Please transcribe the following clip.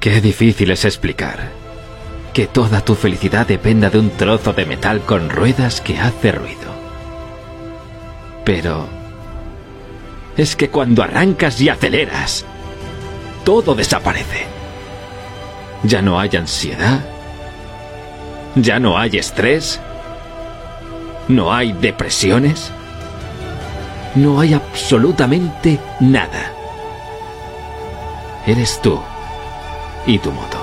Qué difícil es explicar que toda tu felicidad dependa de un trozo de metal con ruedas que hace ruido. Pero es que cuando arrancas y aceleras, todo desaparece. Ya no hay ansiedad, ya no hay estrés, no hay depresiones, no hay absolutamente nada. Eres tú y tu moto.